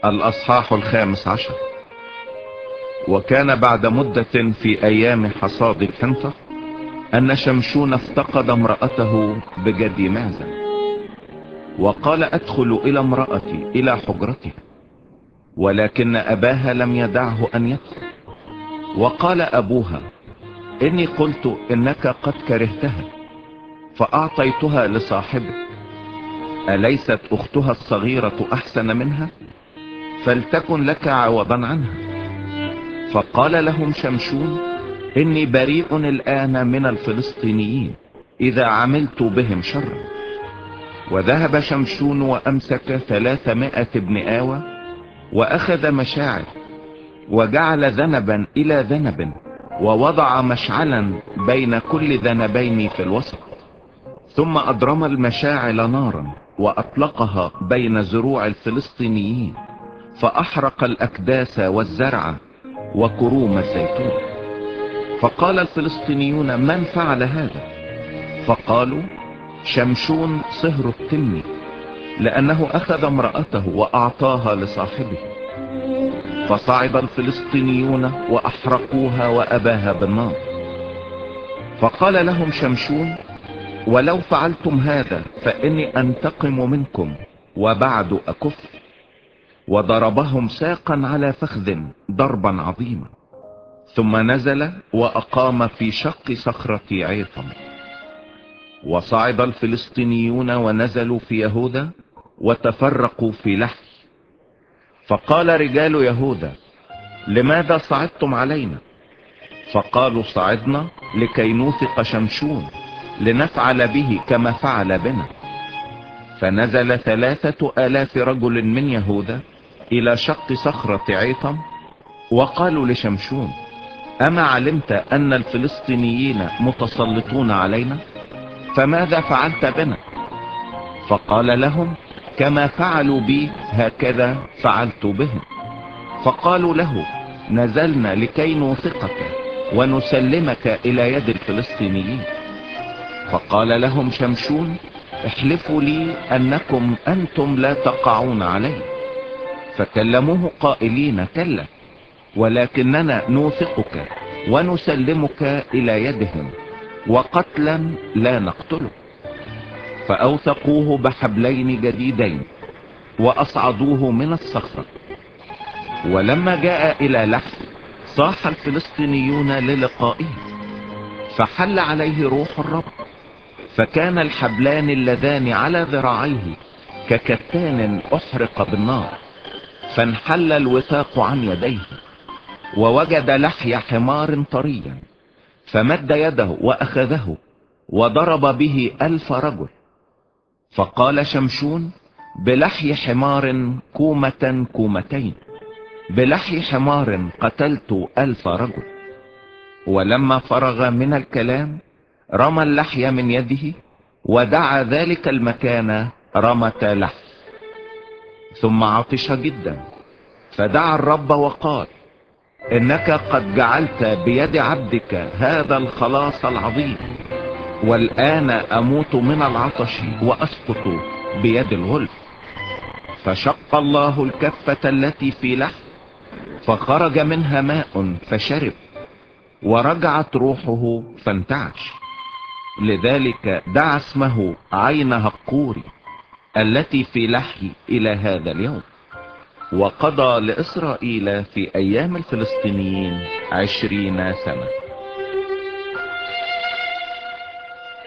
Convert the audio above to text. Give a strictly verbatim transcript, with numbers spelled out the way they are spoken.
الأصحاح الخامس عشر. وكان بعد مدة في أيام حصاد الحنطة أن شمشون افتقد امرأته بجد معزة، وقال أدخل إلى امرأتي إلى حجرتها، ولكن أباها لم يدعه أن يدخل. وقال أبوها: إني قلت إنك قد كرهتها فأعطيتها لصاحبك، أليست أختها الصغيرة أحسن منها؟ فلتكن لك عوضا عنها. فقال لهم شمشون: إني بريء الآن من الفلسطينيين إذا عملت بهم شرا. وذهب شمشون وأمسك ثلاثمائة ابن آوى وأخذ مشاعر، وجعل ذنبا إلى ذنب، ووضع مشعلا بين كل ذنبين في الوسط، ثم أضرم المشاعل نارا وأطلقها بين زروع الفلسطينيين، فأحرق الأكداس والزرع وكروم الزيتون. فقال الفلسطينيون: من فعل هذا؟ فقالوا: شمشون صهر التمي، لأنه أخذ امرأته وأعطاها لصاحبه. فصعد الفلسطينيون وأحرقوها وأباها بالنار. فقال لهم شمشون: ولو فعلتم هذا فإني أنتقم منكم وبعد أكف. وضربهم ساقا على فخذ ضربا عظيما، ثم نزل وأقام في شق صخرة عيطم. وصعد الفلسطينيون ونزلوا في يهوذا وتفرقوا في لحي. فقال رجال يهوذا: لماذا صعدتم علينا؟ فقالوا: صعدنا لكي نوثق شمشون لنفعل به كما فعل بنا. فنزل ثلاثة آلاف رجل من يهوذا إلى شق صخرة عيطم، وقالوا لشمشون: أما علمت أن الفلسطينيين متسلطون علينا؟ فماذا فعلت بنا؟ فقال لهم: كما فعلوا بي هكذا فعلت بهم. فقالوا له: نزلنا لكي نوثقك ونسلمك إلى يد الفلسطينيين. فقال لهم شمشون: احلفوا لي أنكم أنتم لا تقعون علي. فكلموه قائلين: كلا، ولكننا نوثقك ونسلمك إلى يدهم، وقتلا لا نقتله. فأوثقوه بحبلين جديدين وأصعدوه من الصخرة. ولما جاء إلى لحي صاح الفلسطينيون للقائه، فحل عليه روح الرب، فكان الحبلان اللذان على ذراعيه ككتان أحرق بالنار، فانحل الوثاق عن يديه. ووجد لحي حمار طريا، فمد يده وأخذه وضرب به ألف رجل. فقال شمشون: بلحي حمار كومة كومتين، بلحي حمار قتلت ألف رجل. ولما فرغ من الكلام رمى اللحي من يده، ودعا ذلك المكان رمة لحي. ثم عطش جدا، فدعا الرب وقال: إنك قد جعلت بيد عبدك هذا الخلاص العظيم، والآن أموت من العطش وأسقط بيد الغلف. فشق الله الكفة التي في لحم، فخرج منها ماء فشرب، ورجعت روحه فانتعش. لذلك دعا اسمه عين هقوري التي في لحي إلى هذا اليوم. وقضى لإسرائيل في أيام الفلسطينيين عشرين سنة.